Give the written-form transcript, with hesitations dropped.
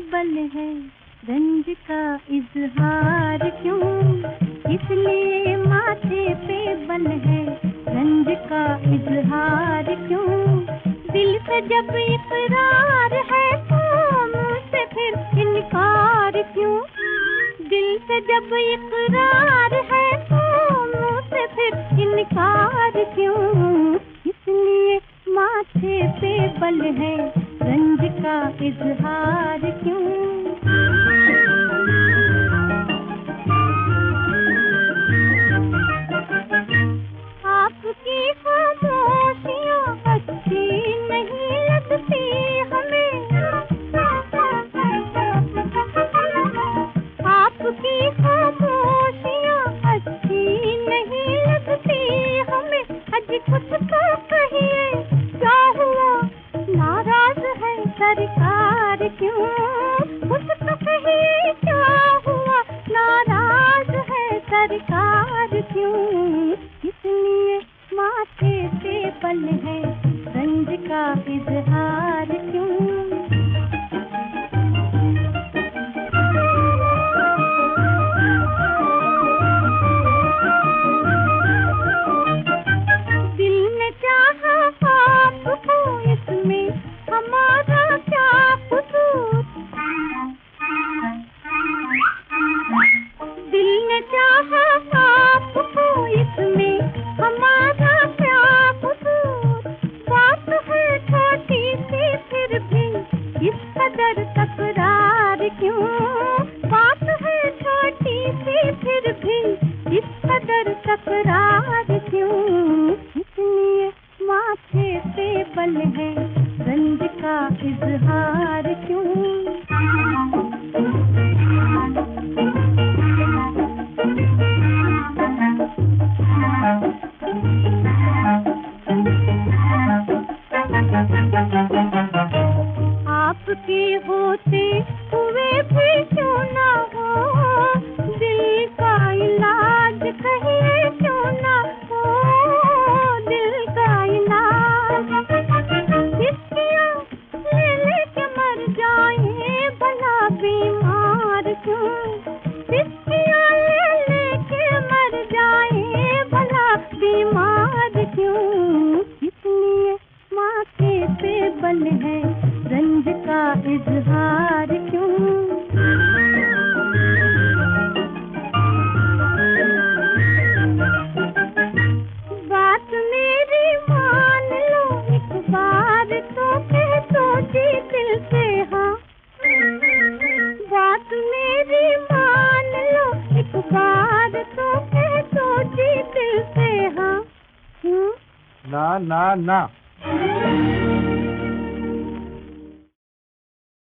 Label है, रंज का इजहार क्यों, इसलिए माथे पे बल है, रंज का इजहार क्यों। दिल से जब इकरार है तो मुझसे फिर इनकार क्यों, दिल से जब इकरार है तो मुझसे फिर इनकार क्यों, इसलिए माथे पे बल है, रंज का इजहार क्यों। आपकी खामोशियाँ अच्छी नहीं लगती हमें, आपकी खामोशियाँ अच्छी नहीं लगती हमें। अजी कुछ तो कहिए, क्या हुआ, नाराज है सरकार क्यों, कुछ तो कहिए क्या हुआ, नाराज है सरकार क्यों, इसलिए माथे पे बल है, रंज का इजहार क्यों। हमारा क्या कसूर, दिल ने चाहा आपको, इसमें हमारा क्या कसूर। बात है छोटी सी फिर भी इस कदर तकरार क्यों, बात है छोटी सी फिर भी इस कदर तकरार क्यों, इसलिए माथे पे बल है, रंज का इजहार क्यों। आपके होते हुए भी क्यों ना हो, दिल का इलाज कहिए क्यों ना हो, दिल का इलाज ले लेके मर जाए भला बीमार क्यों, ले लेके मर जाए भला बीमार क्यों, इसलिए माथे पे बल है, रंज का इजहार क्यों। बात मेरी मान लो एक बार तो कह दो जी दिल से हाँ, बात मेरी मान लो एक बार तो कह दो जी दिल से हाँ। ना ना ना